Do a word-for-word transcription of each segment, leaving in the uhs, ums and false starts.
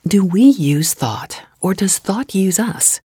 Do we use thought, or does thought use us?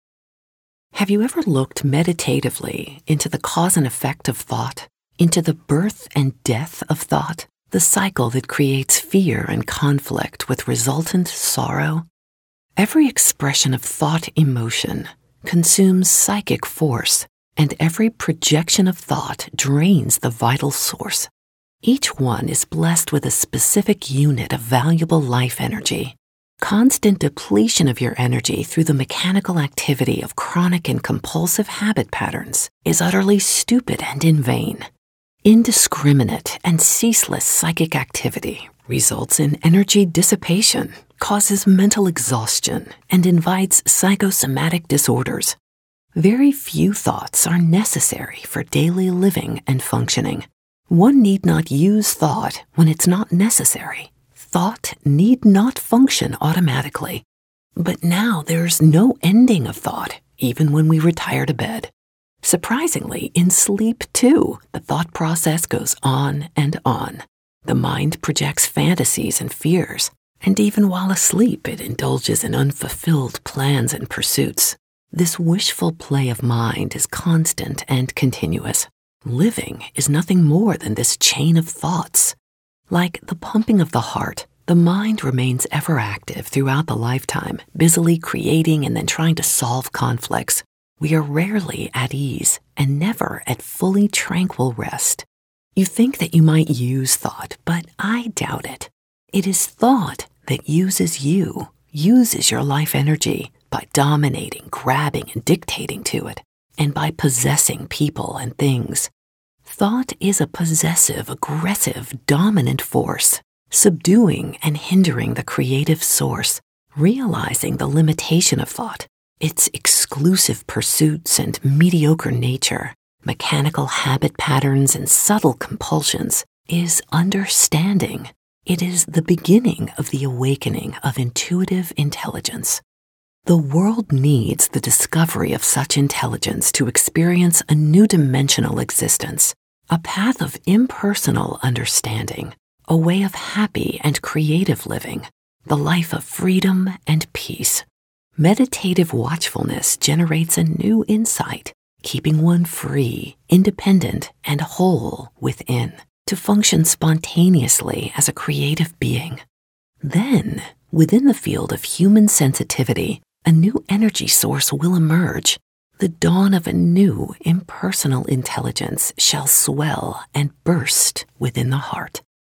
Have you ever looked meditatively into the cause and effect of thought, into the birth and death of thought, the cycle that creates fear and conflict with resultant sorrow? Every expression of thought emotion consumes psychic force, and every projection of thought drains the vital source. Each one is blessed with a specific unit of valuable life energy. Constant depletion of your energy through the mechanical activity of chronic and compulsive habit patterns is utterly stupid and in vain. Indiscriminate and ceaseless psychic activity results in energy dissipation, causes mental exhaustion, and invites psychosomatic disorders. Very few thoughts are necessary for daily living and functioning. One need not use thought when it's not necessary. Thought need not function automatically. But now there's no ending of thought, even when we retire to bed. Surprisingly, in sleep too, the thought process goes on and on. The mind projects fantasies and fears, and even while asleep it indulges in unfulfilled plans and pursuits. This wishful play of mind is constant and continuous. Living is nothing more than this chain of thoughts. Like the pumping of the heart, the mind remains ever active throughout the lifetime, busily creating and then trying to solve conflicts. We are rarely at ease and never at fully tranquil rest. You think that you might use thought, but I doubt it. It is thought that uses you, uses your life energy by dominating, grabbing, and dictating to it, and by possessing people and things. Thought is a possessive, aggressive, dominant force, subduing and hindering the creative source. Realizing the limitation of thought, its exclusive pursuits and mediocre nature, mechanical habit patterns and subtle compulsions, is understanding. It is the beginning of the awakening of intuitive intelligence. The world needs the discovery of such intelligence to experience a new dimensional existence, a path of impersonal understanding, a way of happy and creative living, the life of freedom and peace. Meditative watchfulness generates a new insight, keeping one free, independent, and whole within, to function spontaneously as a creative being. Then, within the field of human sensitivity, a new energy source will emerge. The dawn of a new impersonal intelligence shall swell and burst within the heart.